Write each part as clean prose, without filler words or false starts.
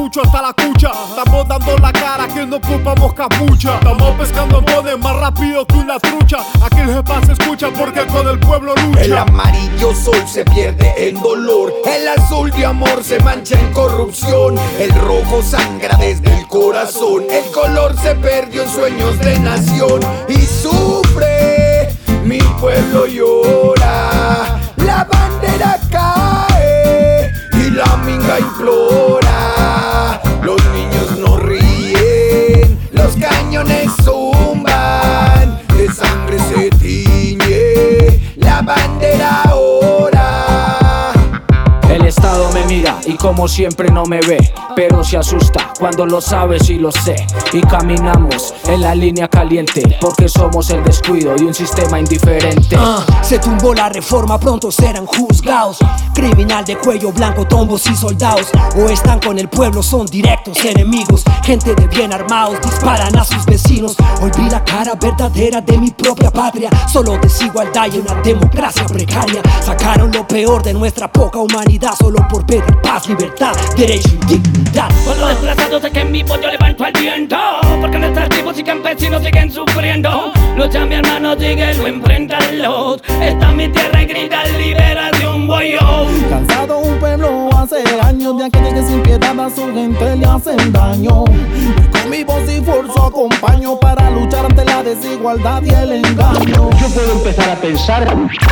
cucho hasta la cucha. Estamos dando la cara que no ocupamos capucha. Estamos pescando bones más rápido que una trucha. Aquí el jefa se escucha porque con el pueblo lucha. El amarillo sol se pierde en dolor, el azul de amor se mancha en corrupción, el rojo sangra desde el corazón, el color se perdió en sueños de nación. Y sufre, mi pueblo llora, la bandera cae y la minga implora. Los niños no ríen, los cañones zumban, de sangre se tiñe la bandera ahora. El Estado me mira y como siempre no me ve, pero se asusta cuando lo sabes y lo sé. Y caminamos en la línea caliente porque somos el descuido y un sistema indiferente. Se tumbó la reforma, pronto serán juzgados. Criminal de cuello blanco, tombos y soldados. O están con el pueblo, son directos enemigos. Gente de bien armados, disparan a sus vecinos. Hoy vi la cara verdadera de mi propia patria. Solo desigualdad y una democracia precaria. Sacaron lo peor de nuestra poca humanidad solo por pedir paz, libertad, derecho y dignidad. Con los desplazados sé que mi voz yo levanto al viento, porque nuestras tribus y campesinos siguen sufriendo. Lucha mi hermano, síguelo, enfréntalo. Esta es mi tierra y grita liberación, voy yo. Cansado un pueblo hace años de aquellos que sin piedad a su gente le hacen daño. Y con mi voz y fuerza acompaño para luchar ante la desigualdad y el engaño. Yo puedo empezar a pensar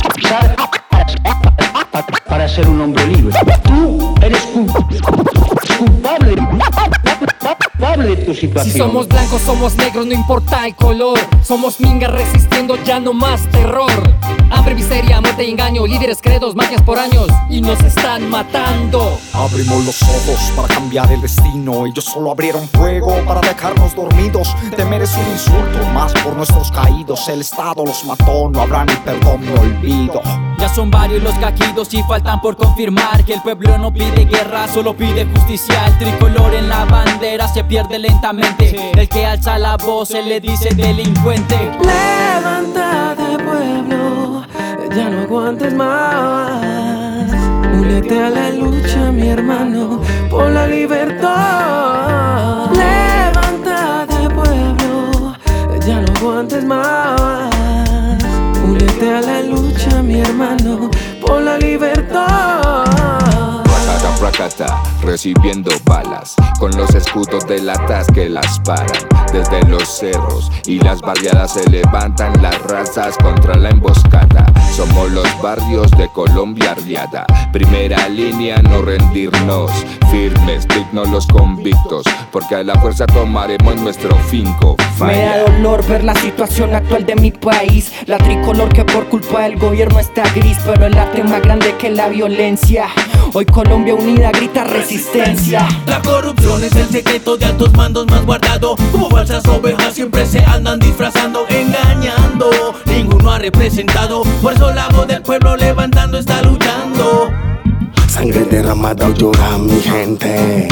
para ser un hombre libre. Tú eres culpable de tu situación. Si somos blancos, somos negros, no importa el color. Somos mingas resistiendo, ya no más terror. Hambre, miseria, muerte y engaño. Líderes, credos, magias por años y nos están matando. Abrimos los ojos para cambiar el destino. Ellos solo abrieron fuego para dejarnos dormidos. Temer es un insulto, más por nuestros caídos. El Estado los mató, no habrá ni perdón ni olvido. Ya son varios los caquidos y faltan por confirmar que el pueblo no pide guerra, solo pide justicia. El tricolor en la bandera se pierde lentamente. El que alza la voz se le dice delincuente. Levántate, pueblo, ya no aguantes más. Únete a la lucha, mi hermano, por la libertad. Levántate, pueblo, ya no aguantes más. Únete a la lucha, mi hermano, por la libertad. Fracata, fracata, recibiendo balas, con los escudos de latas que las paran. Desde los cerros y las barriadas se levantan las razas contra la emboscada. Somos los barrios de Colombia arriada. Primera línea, no rendirnos. Firmes, dignos los convictos, porque a la fuerza tomaremos nuestro finco. Me da dolor ver la situación actual de mi país. La tricolor que por culpa del gobierno está gris, pero el arte más grande que la violencia. Hoy Colombia unida grita resistencia. La corrupción es el secreto de altos mandos más guardado. Como falsas ovejas siempre se andan disfrazando, engañando. Ninguno ha representado, por eso la voz del pueblo levantando está luchando. Sangre derramada llora mi gente.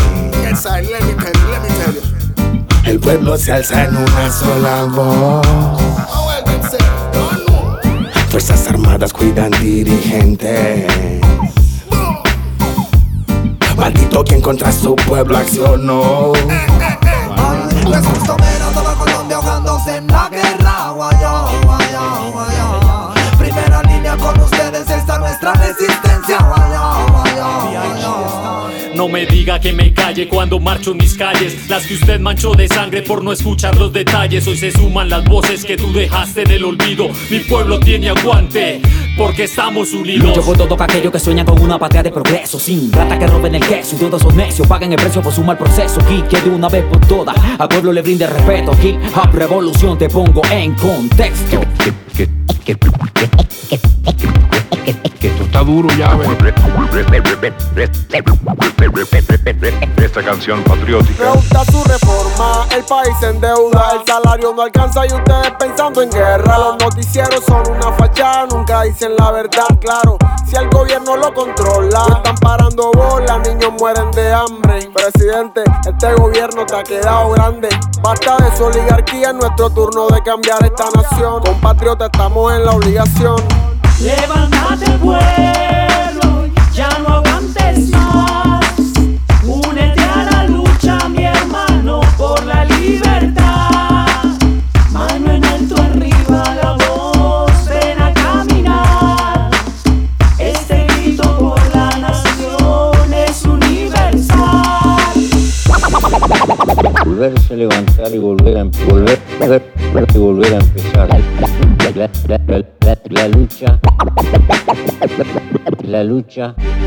El pueblo se alza en una sola voz. Fuerzas armadas cuidan dirigentes. Maldito quien contra su pueblo accionó. No es justo ver a toda Colombia ahogándose en la guerra. Guaya, guaya, guaya. Primera línea con ustedes está nuestra resistencia. Guaya, guaya, guaya. No me diga que me calle cuando marcho en mis calles, las que usted manchó de sangre por no escuchar los detalles. Hoy se suman las voces que tú dejaste en el olvido. Mi pueblo tiene aguante porque estamos unidos. Lucho por todo aquello que sueñan con una patria de progreso, sin rata que roben el queso y todos son necios paguen el precio por su mal proceso. Aquí que de una vez por todas al pueblo le brinde respeto. Hip hop revolución, te pongo en contexto. Que esto está duro ya, esta canción patriótica. Rehúsa su reforma, el país se endeuda, el salario no alcanza y ustedes pensando en guerra. Los noticieros son una fachada, nunca dicen la verdad, claro. Si el gobierno lo controla, están parando bolas, niños mueren de hambre. Presidente, este gobierno te ha quedado grande. Basta de su oligarquía, es nuestro turno de cambiar esta nación. Compatriotas, estamos en la obligación. Levántate, pueblo, ya no aguantes más. Únete a la lucha. volverse a levantar y volver a empezar. La lucha